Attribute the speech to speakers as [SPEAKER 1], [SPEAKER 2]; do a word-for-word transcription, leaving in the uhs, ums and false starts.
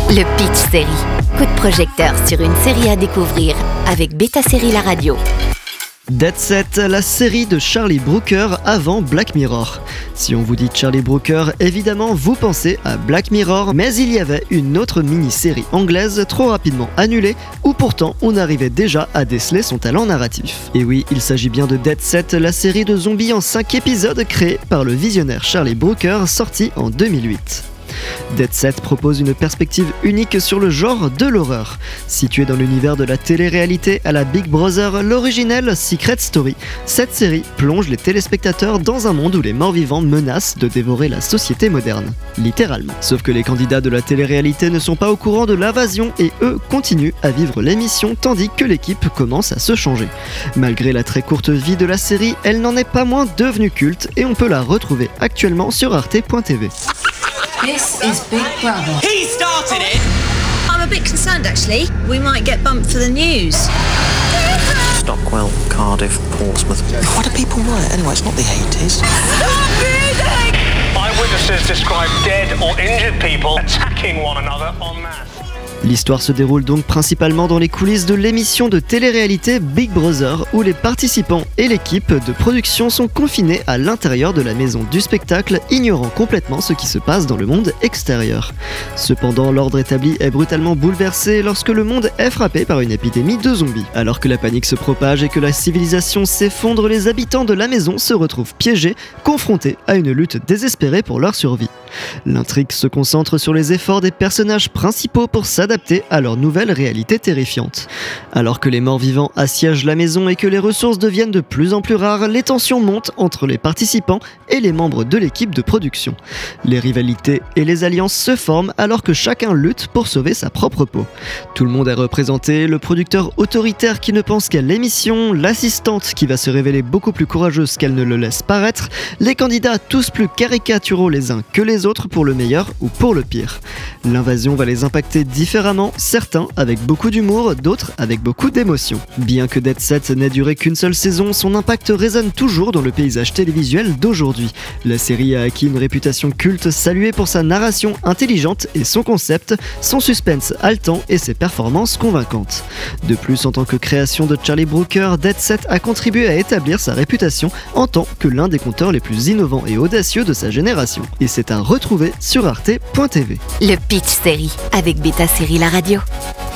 [SPEAKER 1] Le Pitch Série. Coup de projecteur sur une série à découvrir avec Beta Série La Radio.
[SPEAKER 2] Dead Set, la série de Charlie Brooker avant Black Mirror. Si on vous dit Charlie Brooker, évidemment vous pensez à Black Mirror, mais il y avait une autre mini-série anglaise trop rapidement annulée, où pourtant on arrivait déjà à déceler son talent narratif. Et oui, il s'agit bien de Dead Set, la série de zombies en cinq épisodes créée par le visionnaire Charlie Brooker, sortie en deux mille huit. Dead Set propose une perspective unique sur le genre de l'horreur. Située dans l'univers de la télé-réalité à la Big Brother, l'originelle Secret Story, cette série plonge les téléspectateurs dans un monde où les morts-vivants menacent de dévorer la société moderne. Littéralement. Sauf que les candidats de la télé-réalité ne sont pas au courant de l'invasion et eux continuent à vivre l'émission tandis que l'équipe commence à se changer. Malgré la très courte vie de la série, elle n'en est pas moins devenue culte et on peut la retrouver actuellement sur arte point t v.
[SPEAKER 3] This is Big Brother.
[SPEAKER 4] He started it!
[SPEAKER 5] I'm a bit concerned actually. We might get bumped for the news.
[SPEAKER 6] Stockwell, Cardiff, Portsmouth. What do people write? Anyway, it's not the eighties.
[SPEAKER 4] Eyewitnesses describe dead or injured people attacking one another en masse.
[SPEAKER 2] L'histoire se déroule donc principalement dans les coulisses de l'émission de télé-réalité Big Brother, où les participants et l'équipe de production sont confinés à l'intérieur de la maison du spectacle, ignorant complètement ce qui se passe dans le monde extérieur. Cependant, l'ordre établi est brutalement bouleversé lorsque le monde est frappé par une épidémie de zombies. Alors que la panique se propage et que la civilisation s'effondre, les habitants de la maison se retrouvent piégés, confrontés à une lutte désespérée pour leur survie. L'intrigue se concentre sur les efforts des personnages principaux pour s'adapter à leur nouvelle réalité terrifiante. Alors que les morts-vivants assiègent la maison et que les ressources deviennent de plus en plus rares, les tensions montent entre les participants et les membres de l'équipe de production. Les rivalités et les alliances se forment alors que chacun lutte pour sauver sa propre peau. Tout le monde est représenté, le producteur autoritaire qui ne pense qu'à l'émission, l'assistante qui va se révéler beaucoup plus courageuse qu'elle ne le laisse paraître, les candidats tous plus caricaturaux les uns que les autres pour le meilleur ou pour le pire. L'invasion va les impacter différemment, certains avec beaucoup d'humour, d'autres avec beaucoup d'émotion. Bien que Dead Set n'ait duré qu'une seule saison, son impact résonne toujours dans le paysage télévisuel d'aujourd'hui. La série a acquis une réputation culte, saluée pour sa narration intelligente et son concept, son suspense haletant et ses performances convaincantes. De plus, en tant que création de Charlie Brooker, Dead Set a contribué à établir sa réputation en tant que l'un des conteurs les plus innovants et audacieux de sa génération. Et c'est à retrouver sur arte point t v.
[SPEAKER 1] Le Pitch Série avec Beta Série La Radio.